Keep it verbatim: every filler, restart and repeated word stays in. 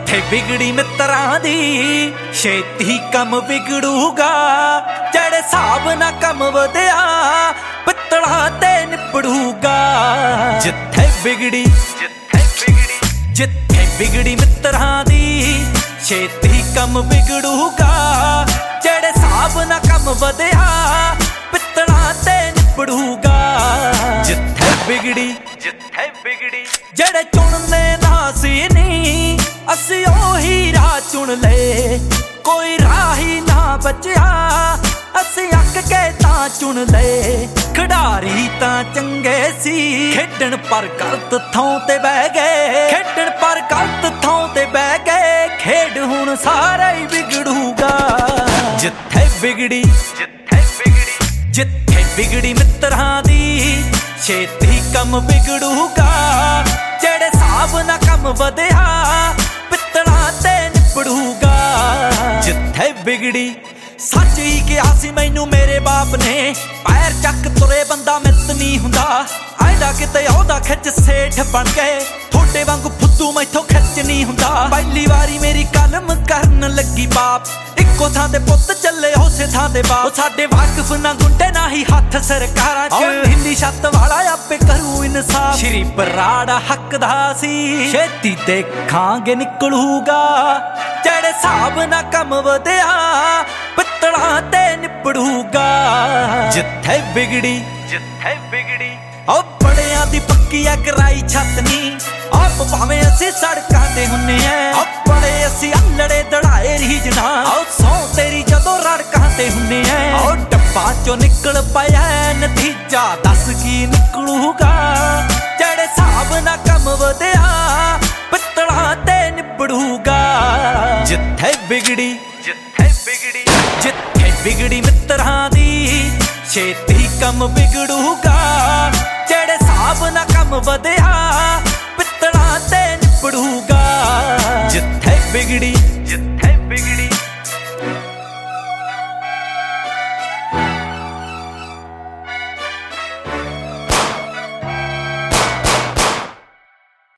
ਜਿੱਥੇ ਵਿਗੜੀ ਮਿੱਤਰਾਂ ਦੀ ਛੇਤੀ ਕੰਮ ਵਿਗੜੂਗਾ। ਜਿਹੜੇ ਹਿਸਾਬ ਨਾਲ ਕੰਮ ਵਧਿਆ ਪਿੱਤਲਾਂ ਤੇ ਨਿਪੜੂਗਾ। ਜਿੱਥੇ ਵਿਗੜੀ ਜਿੱਥੇ ਵਿਗੜੀ ਜਿੱਥੇ ਵਿਗੜੀ ਮਿੱਤਰਾਂ ਦੀ ਛੇਤੀ ਕੰਮ ਵਿਗੜੂਗਾ। ਜਿਹੜੇ ਹਿਸਾਬ ਨਾਲ ਕੰਮ ਵਧਿਆ ਪਿੱਤਲਾਂ ਤੇ ਨਿਪੜੂਗਾ। ਜਿੱਥੇ ਵਿਗੜੀ ਜਿੱਥੇ ਵਿਗੜੀ ਜਿਹੜੇ ਚੁਣਨੇ ਨਾ ਸੀ ਨੀ ਅਸੀਂ ਉਹੀ ਰਾਹ ਚੁਣ ਲਏ। ਕੋਈ ਰਾਹ ਹੀ ਨਾ ਬਚਿਆ ਅਸੀਂ ਅੱਕ ਕੇ ਤਾਂ ਚੁਣ ਲਏ। ਖਿਡਾਰੀ ਤਾਂ ਚੰਗੇ ਸੀ ਖੇਡਣ ਪਰ ਗਲਤ ਥਾਂ ਤੇ ਬਹਿ ਗਏ। ਖੇਡਣ ਪਰ ਗਲਤ ਥਾਂ ਤੇ ਬਹਿ ਗਏ। ਖੇਡ ਹੁਣ ਸਾਰਾ ਹੀ ਵਿਗੜੂਗਾ। ਜਿੱਥੇ ਵਿਗੜੀ ਜਿੱਥੇ ਵਿਗੜੀ ਜਿੱਥੇ ਵਿਗੜੀ ਮਿੱਤਰਾਂ ਦੀ ਛੇਤੀ ਕੰਮ ਵਿਗੜੂਗਾ। ਜਿਹੜੇ ਹਿਸਾਬ ਨਾਲ ਕੰਮ ਵਧਿਆ ਪਿੱਤਲਾਂ ਤੇ ਨਿਪੜੂਗਾ। ਜਿੱਥੇ ਵਿਗੜੀ ਸੱਚ ਹੀ ਕਿਹਾ ਸੀ ਮੈਨੂੰ ਮੇਰੇ ਬਾਪ ਨੇ, ਪੈਰ ਚੱਕ ਤੁਰੇ ਬੰਦਾ ਮਿੱਤ ਨਹੀਂ ਹੁੰਦਾ। ਐਡਾ ਕਿਤੇ ਉਹਦਾ ਖਿੱਚ ਸੇਠ ਬਣ ਗਏ। ਥੋੜੇ ਵਾਂਗੂ ਫੁੱਦੂ ਮੈਥੋਂ ਖਿੱਚ ਨਹੀਂ ਹੁੰਦਾ। ਪਹਿਲੀ ਵਾਰੀ ਮੇਰੀ ਕਲਮ ਕਰਨ ਲੱਗੀ ਬਾਪ, ਇੱਕੋ ਥਾਂ ਤੇ ਪੁੱਤ ਚੱਲੇ ਉਸੇ ਥਾਂ ਤੇ ਬਾਪ। ਸਾਡੇ ਵਾਕਫ ਨਾ ਗੁੰਡੇ ਨਾ ਹੀ ਹੱਥ ਸਰਕਾਰਾਂ ਚ, ਹਿੰਦੀ ਛੱਤ ਵਾਲਾ ਆਪੇ ਕਰੂ ਇਨਸਾਫ। ਸ਼੍ਰੀ ਬਰਾੜਾ ਹੱਕ ਦਾ ਸੀ ਛੇਤੀ ਦੇਖਾਂਗੇ ਨਿਕਲੂਗਾ। ਜਿਹੜੇ ਹਿਸਾਬ ਨਾਲ ਕੰਮ ਵਧਿਆ ਪਿੱਤਲਾਂ ਤੇ ਨਿਪੜੂਗਾ। ਜਿੱਥੇ ਵਿਗੜੀ ਜਿੱਥੇ ਵਿਗੜੀ ਉਹ ਬੜਿਆਂ ਦੀ ਪੱਕੀ ਆ ਕਰਾਈ ਛੱਤ ਨੀ। ਆਪ ਭਾਵੇਂ ਅਸੀਂ ਸੜਕਾਂ ਤੇ ਹੁੰਨੇ ਆ, ਬੜੇ ਅਸੀਂ ਅਲੜੇ ਦੜਾਏ ਰੀਜਣਾ। ਆਓ ਸੌ ਤੇਰੀ ਜਦੋਂ ਰੜਕਾਂ ਤੇ ਹੁੰਨੇ ਆ। ਉਹ ਡੱਬਾ ਚੋਂ ਨਿਕਲ ਪਿਆ ਨਤੀਜਾ ਦੱਸ ਕੀ ਨਿਕਲੂਗਾ। ਜਿਹੜੇ ਹਿਸਾਬ ਨਾਲ ਕੰਮ ਵਧਿਆ ਪਿੱਤਲਾਂ ਤੇ ਨਿਪੜੂਗਾ। ਜਿੱਥੇ ਵਿਗੜੀ ਜਿੱਥੇ ਵਿਗੜੀ ਜਿੱਥੇ ਵਿਗੜੀ ਮਿੱਤਰਾਂ ਦੀ ਛੇਤੀ ਕੰਮ ਵਿਗੜੂਗਾ। ਜਿਹੜੇ ਹਿਸਾਬ ਨਾਲ ਕੰਮ ਵਧਿਆ ਪਿੱਤਲਾਂ ਤੇ ਨਿਪੜੂਗਾ। ਜਿੱਥੇ ਵਿਗੜੀ